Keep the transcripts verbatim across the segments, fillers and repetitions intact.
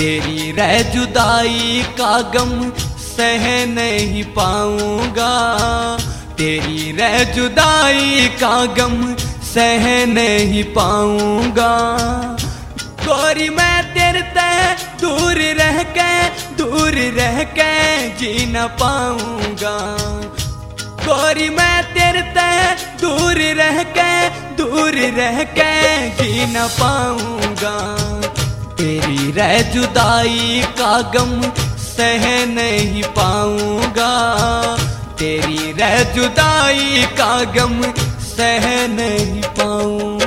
तेरी रह जुदाई का गम सह नहीं पाऊंगा, तेरी रह जुदाई का गम सह नहीं पाऊंगा। गोरी मैं तेरे ते दूर रह के दूर रह के जी न पाऊंगा, गोरी मैं तेरे ते दूर रह के दूर रह के जी न पाऊंगा। तेरी रह जुदाई का गम सह नहीं पाऊंगा, तेरी रह जुदाई का गम सह नहीं पाऊंगा।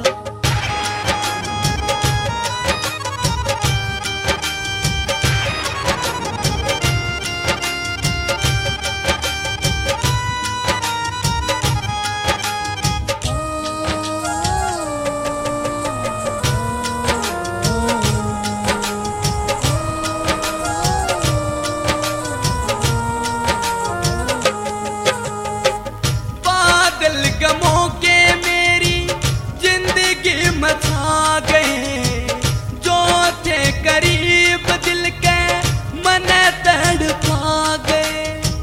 गमों के मेरी जिंदगी मचा गए, जो थे करीब दिल के मन तड़पा गए।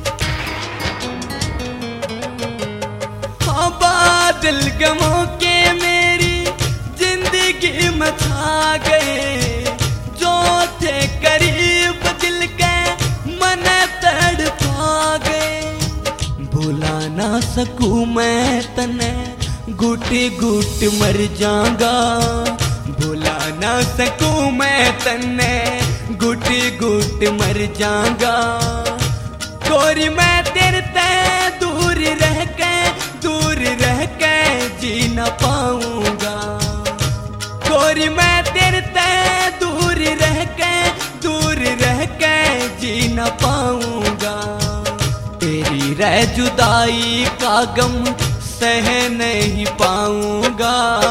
हाँ बादल गमों के मेरी जिंदगी मचा गए, जो थे करीब दिल के मन तड़पा गए। भुला ना सकूं मैं तने घुट घुट मर जाऊंगा, भुला ना सकूं मैं तने घुट घुट मर जाऊंगा। गोरी मैं तेरे ते दूर रह के दूर रह के जी न पाऊंगा, गोरी मैं तेरे ते दूर रह के दूर रह के जी न पाऊंगा। तेरी रह जुदाई का गम सह नहीं पाऊंगा।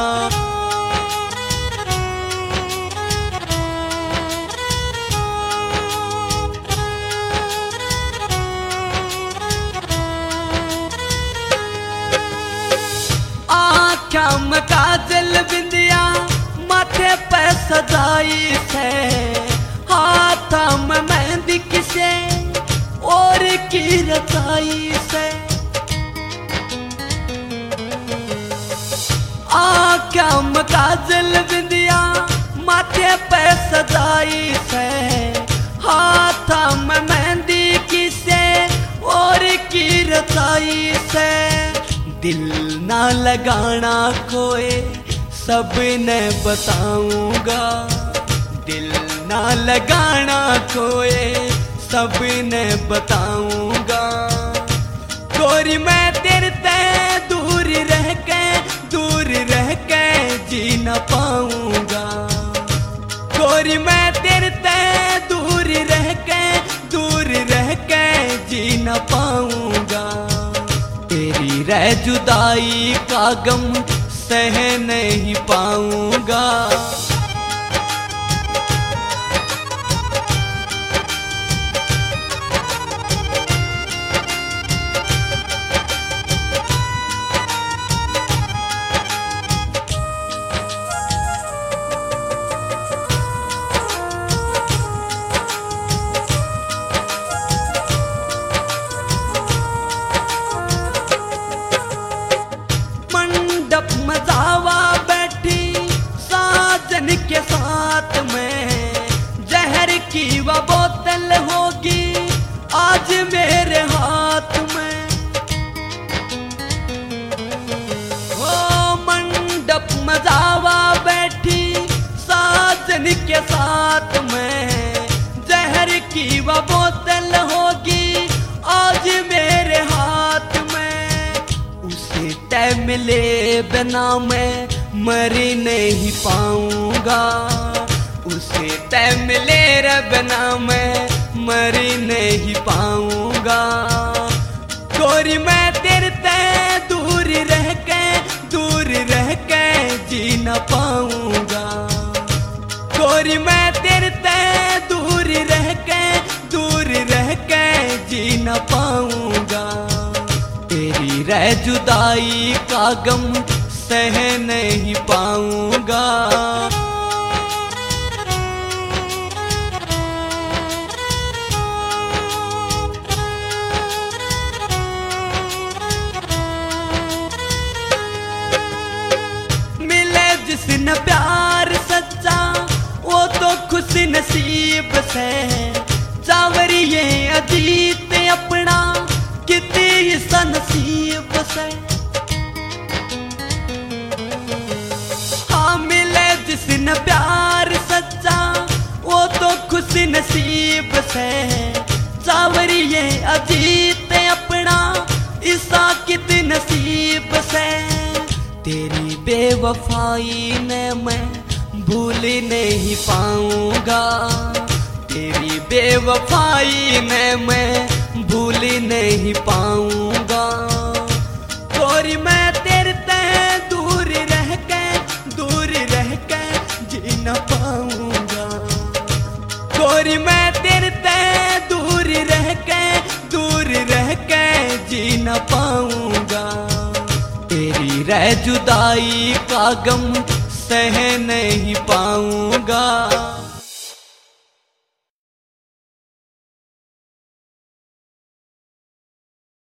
आँखों में काजल बिंदिया माथे पे सजाई से, हाथों में मेहंदी किसे और की रचाई से। आँखों में काजल बिंदिया माथे पे सजाई से, हाथों में मेहंदी किसे और की रचाई से। दिल ना लगाना कोई सब ने बताऊंगा, दिल ना लगाना कोई सब ने बताऊंगा। गोरी मैं तेरे ते दूर रह के दूर रह के जी न पाऊंगा, गोरी मैं तेरे ते दूर रह के दूर रह के जी न पाऊंगा। तेरी रह जुदाई का गम सह नहीं पाऊंगा। मजावा बैठी साजन के साथ में, जहर की वह बोतल होगी आज मेरे हाथ में। ओ मंडप मजावा बैठी साजन के साथ में, जहर की वह बोतल होगी आज मेरे हाथ में। उसे तय मिले बिना मैं मर नहीं पाऊंगा, उसे तय मिले रे बिना मैं मर नहीं पाऊंगा। गोरी मैं तेरे ते दूर रह के दूर रह के जी न पाऊंगा, गोरी मैं तेरे ते दूर रह के दूर रह के जी न पाऊंगा। तेरी रह जुदाई का गम सह नहीं पाऊंगा। खुश नसीब से सावरिए अजीत अपना कितनी नसीब से। हाँ मिले जिसने प्यार सच्चा वो तो खुश नसीब से सावरिए अजीत अपना ईसा कितनी नसीब से। तेरी बेवफाई ने मैं भूल नहीं पाऊंगा, तेरी बेवफाई ने मैं भूल नहीं पाऊंगा। गोरी मैं तेरे ते दूर रह के दूर रह के जी न पाऊंगा। गोरी मैं तेरे ते दूर रह के दूर रह के जी न पाऊंगा। तेरी रह जुदाई का गम सह नहीं पाऊंगा।